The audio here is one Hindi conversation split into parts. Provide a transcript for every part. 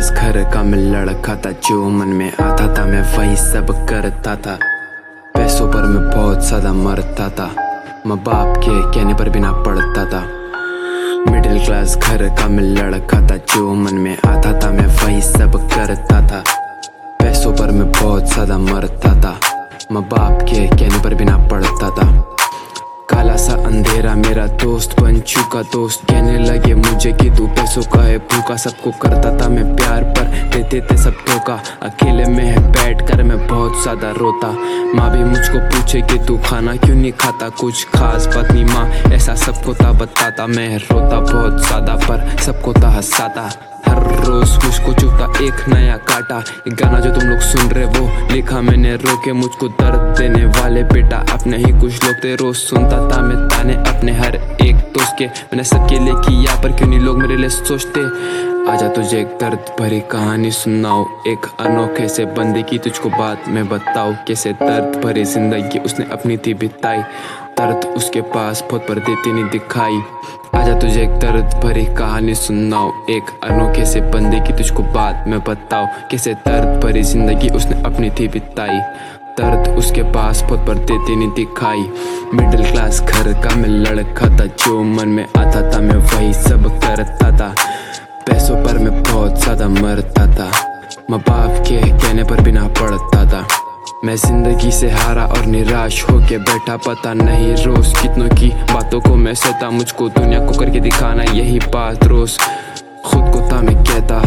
क्लास घर का मैं लड़का था, जो मन में आता था मैं वही सब करता था। पैसों पर मैं बहुत ज्यादा मरता था, माँ बाप के कहने पर बिना पढ़ता था। मिडिल क्लास घर का मैं लड़का था, जो मन में आता था मैं वही सब करता था। पैसों पर मैं बहुत ज्यादा मरता था, माँ बाप के कहने पर बिना पढ़ता था। काला सा अंधेरा मेरा दोस्त बन चुका, दोस्त कहने लगे मुझे कि तू पैसों का है भूखा। सबको करता था मैं प्यार पर देते थे सब धोखा, अकेले में बैठ कर मैं बहुत ज्यादा रोता। माँ भी मुझको पूछे कि तू खाना क्यों नहीं खाता, कुछ खास बात नहीं माँ, ऐसा सबको था बताता। मैं रोता बहुत ज्यादा पर सबको था हंसाता। हर रोज मुझको चुभता एक नया काटा। ये गाना जो तुम लोग सुन रहे वो लिखा मैंने रो के, मुझको दर्द देने वाले बेटा अपने ही कुछ लोग थे। रोज सुनता था मैं ताने अपने हर एक दोस्त के, मैंने सबके लिए किया पर क्यों नहीं लोग मेरे लिए सोचते। आजा तुझे एक दर्द भरी कहानी सुनाओ, एक अनोखे से बंदे की तुझको बात मैं बताऊं। कैसे दर्द भरी जिंदगी उसने अपनी थी बिताई, दर्द उसके पास बहुत पर देती नहीं दिखाई। आजा तुझे एक दर्द भरी कहानी सुनाओ, एक अनोखे से बंदे की तुझको बात मैं बताऊं। कैसे दर्द भरी जिंदगी उसने अपनी थी बिताई, दर्द उसके पास बहुत पर देती नहीं दिखाई। मिडिल क्लास घर का मैं लड़का था, जो मन में आता था मैं वही सब करता था। पैसों पर मैं बहुत ज्यादा मरता था, माँ बाप के कहने पर बिना पढ़ता था। मैं जिंदगी से हारा और निराश होके बैठा, पता नहीं रोज कितनों की बातों को मैं सहता। मुझको दुनिया को करके दिखाना यही बात रोज खुद को था मैं कहता।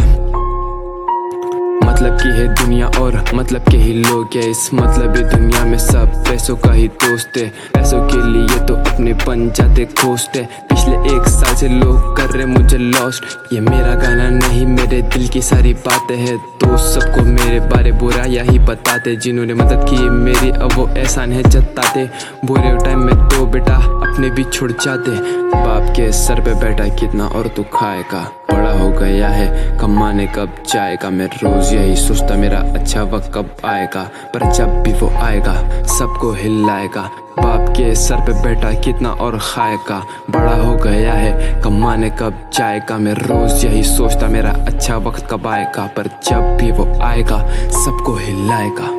मतलब की है दुनिया और मतलब के ही लोग है, इस मतलबी दुनिया में सब पैसों का ही दोस्त है। पैसों के लिए तो अपने बन जाते खोजते, पिछले एक साल से लोग कर रहे मुझे लॉस्ट। ये मेरा गाना नहीं मेरे दिल की सारी बातें हैं, दोस्त सबको मेरे बारे बुरा यही बताते। जिन्होंने मदद की मेरी अब वो एहसान है जताते, बुरे टाइम में तो बेटा अपने भी छुड़ जाते। बाप के सर पे बैठा कितना और तू खाएगा, बड़ा हो गया है कमाने कब जाएगा। मैं रोज यही सोचता मेरा अच्छा वक्त कब आएगा, पर जब भी वो आएगा सबको हिलाएगा। बाप के सर पे बैठा कितना और खाएगा, बड़ा हो गया है कमाने कब जाएगा। मैं रोज यही सोचता मेरा अच्छा वक्त कब आएगा, पर जब भी वो आएगा सबको हिलाएगा।